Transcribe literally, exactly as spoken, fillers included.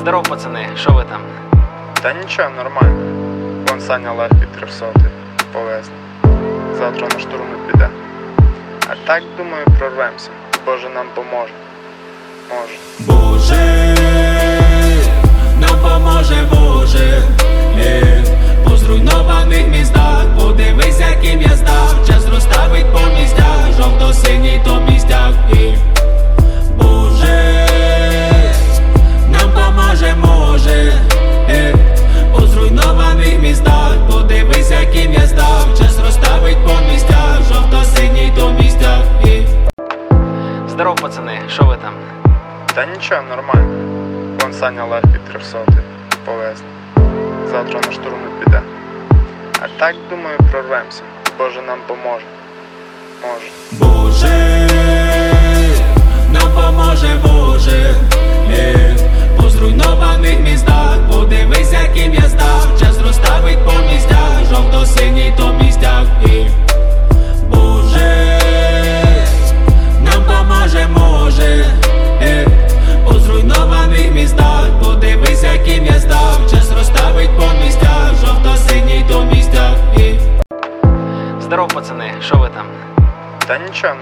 Здоров, пацани, що ви там? Та нічого, нормально. Вон Саня легкий трьохсотий повезли. Завтра на штурм не піде. А так, думаю, прорвемося. Боже нам поможе. Може. Боже, нам поможе, Боже, е, по зруйнованих містах, подивись, яким я став, час розставить по місцях, жовто-синій то містях. І Боже, нам поможе, може, е, по зруйнованих містах, подивись, яким я став, час розставить по місцях, жовто-синій то містях. І Здоров, пацани, що ви там? Та нічого, нормально. Вон Саня легкий трьохсотий повезли. Завтра на штурм не піде. А так, думаю, прорвемося. Боже нам поможе. Може. Боже, нам поможе, Боже, е, по зруйнованих містах, подивись, яким я став, час розставить по місцях, жовто-синій то містях. І Боже, нам поможе, може, е, по зруйнованих містах, подивись, яким я став, час розставить по місцях, жовто-синій то містях. І Здоров, пацани, що ви там? Та нічого.